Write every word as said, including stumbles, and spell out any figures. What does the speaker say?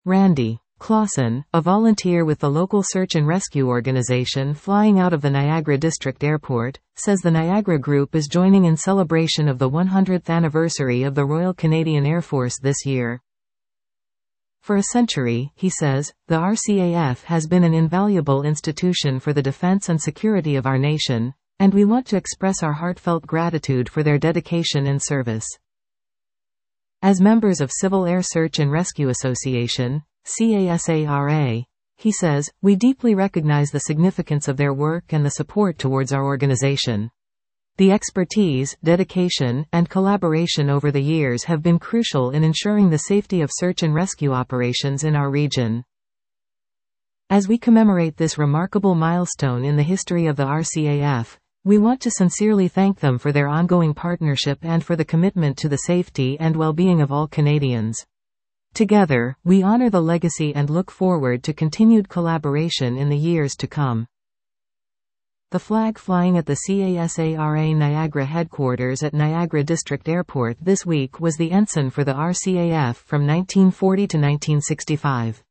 Randy Clausen, a volunteer with the local search and rescue organization flying out of the Niagara District Airport, says the Niagara Group is joining in celebration of the one hundredth anniversary of the Royal Canadian Air Force this year. For a century, he says, the R C A F has been an invaluable institution for the defense and security of our nation, and we want to express our heartfelt gratitude for their dedication and service. As members of Civil Air Search and Rescue Association, C A S A R A, he says, we deeply recognize the significance of their work and the support towards our organization. The expertise, dedication, and collaboration over the years have been crucial in ensuring the safety of search and rescue operations in our region. As we commemorate this remarkable milestone in the history of the R C A F, we want to sincerely thank them for their ongoing partnership and for the commitment to the safety and well-being of all Canadians. Together, we honor the legacy and look forward to continued collaboration in the years to come. The flag flying at the C A S A R A Niagara headquarters at Niagara District Airport this week was the ensign for the R C A F from nineteen forty to nineteen sixty-five.